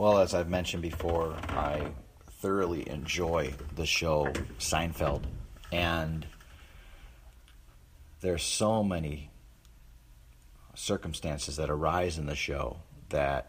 Well, as I've mentioned before, I thoroughly enjoy the show Seinfeld, and there's so many circumstances that arise in the show that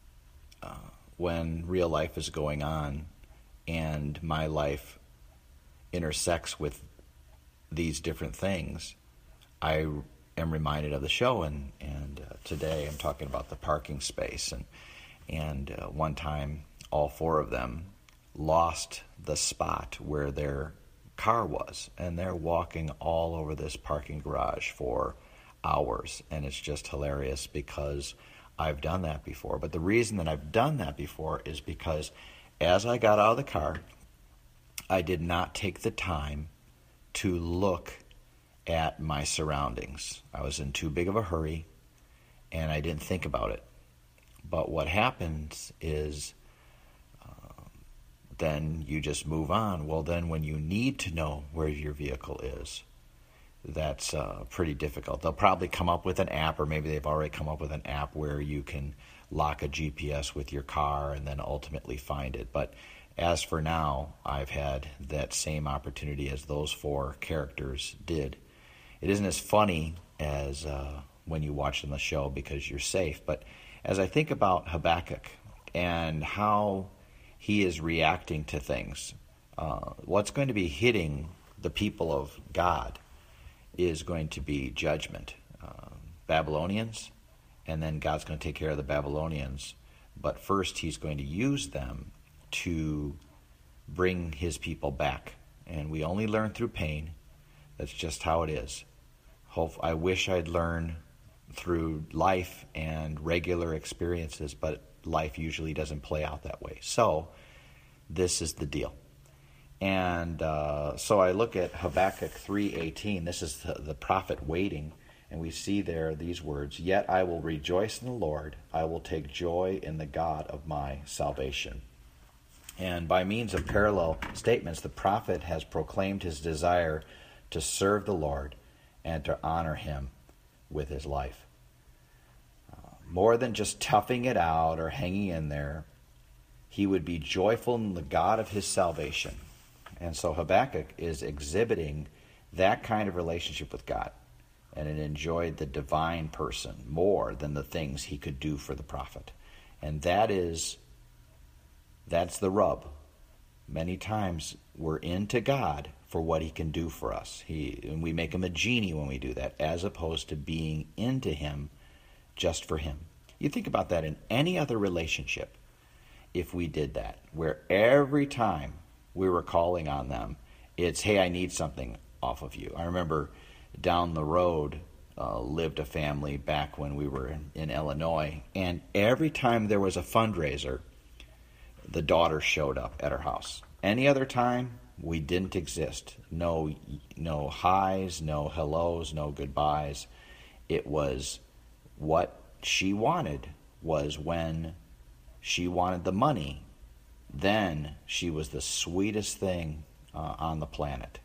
when real life is going on and my life intersects with these different things, I am reminded of the show, and today I'm talking about the parking space, and one time all four of them lost the spot where their car was, and they're walking all over this parking garage for hours, and it's just hilarious because I've done that before. But the reason that I've done that before is because as I got out of the car, I did not take the time to look at my surroundings. I was in too big of a hurry, and I didn't think about it. But what happens is then you just move on. Well, then when you need to know where your vehicle is, that's pretty difficult. They'll probably come up with an app, or maybe they've already come up with an app where you can lock a GPS with your car and then ultimately find it. But as for now, I've had that same opportunity as those four characters did. It isn't as funny as when you watch on the show because you're safe. But as I think about Habakkuk and how he is reacting to things, what's going to be hitting the people of God is going to be judgment. Babylonians, and then God's going to take care of the Babylonians. But first he's going to use them to bring his people back. And we only learn through pain. That's just how it is. I wish I'd learned through life and regular experiences, but life usually doesn't play out that way. So this is the deal. And so I look at Habakkuk 3:18. This is the prophet waiting, and we see there these words, "Yet I will rejoice in the Lord. I will take joy in the God of my salvation." And by means of parallel statements, the prophet has proclaimed his desire to serve the Lord and to honor him with his life. More than just toughing it out or hanging in there, he would be joyful in the God of his salvation. And so Habakkuk is exhibiting that kind of relationship with God, and it enjoyed the divine person more than the things he could do for the prophet. And that's the rub. Many times we're into God for what he can do for us. And we make him a genie when we do that, as opposed to being into him just for him. You think about that in any other relationship, if we did that, where every time we were calling on them, it's, hey, I need something off of you. I remember down the road lived a family back when we were in Illinois, and every time there was a fundraiser, the daughter showed up at her house. Any other time, we didn't exist. No highs, no hellos, no goodbyes. It was what she wanted was when she wanted the money, then she was the sweetest thing on the planet.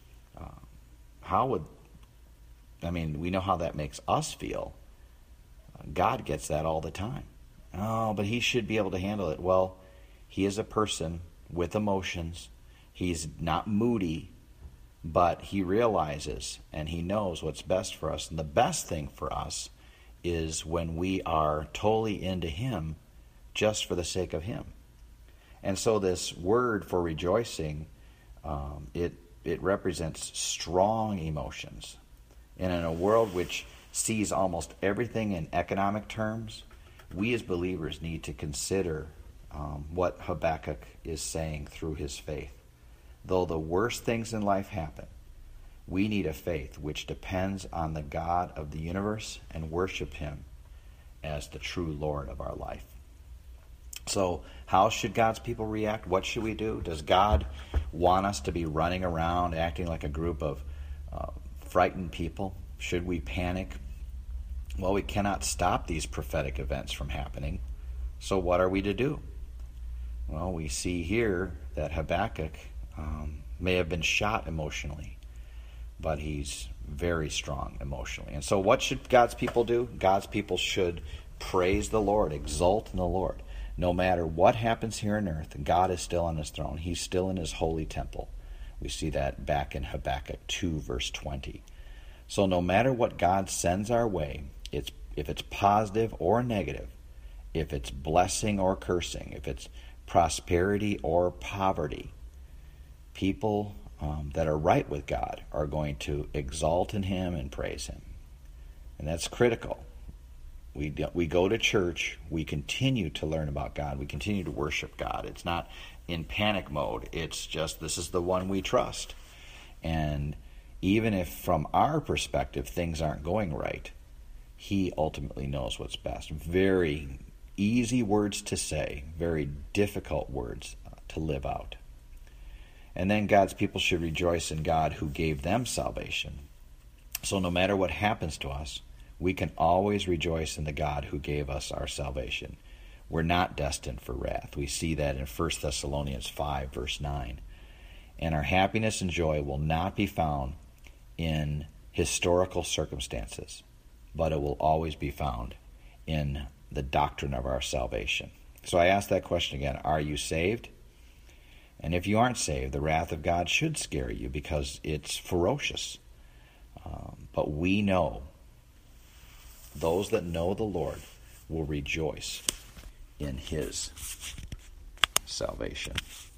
We know how that makes us feel. God gets that all the time. Oh, but he should be able to handle it. Well, he is a person with emotions. He's not moody, but he realizes and he knows what's best for us. And the best thing for us is when we are totally into him just for the sake of him. And so this word for rejoicing, it represents strong emotions. And in a world which sees almost everything in economic terms, we as believers need to consider what Habakkuk is saying through his faith. Though the worst things in life happen, we need a faith which depends on the God of the universe and worship him as the true Lord of our life. So how should God's people react? What should we do? Does God want us to be running around acting like a group of frightened people? Should we panic? Well, we cannot stop these prophetic events from happening. So what are we to do? Well, we see here that Habakkuk may have been shot emotionally, but he's very strong emotionally. And so what should God's people do? God's people should praise the Lord, exult in the Lord. No matter what happens here on earth, God is still on his throne. He's still in his holy temple. We see that back in Habakkuk 2, verse 20. So no matter what God sends our way, if it's positive or negative, if it's blessing or cursing, if it's prosperity or poverty, people that are right with God are going to exalt in him and praise him. And that's critical. We go to church, we continue to learn about God, we continue to worship God. It's not in panic mode. It's just, this is the one we trust. And even if from our perspective things aren't going right, he ultimately knows what's best. Very easy words to say, very difficult words to live out. And then God's people should rejoice in God who gave them salvation. So no matter what happens to us, we can always rejoice in the God who gave us our salvation. We're not destined for wrath. We see that in 1 Thessalonians 5, verse 9. And our happiness and joy will not be found in historical circumstances, but it will always be found in the doctrine of our salvation. So I ask that question again. Are you saved? And if you aren't saved, the wrath of God should scare you because it's ferocious. But we know, those that know the Lord will rejoice in his salvation.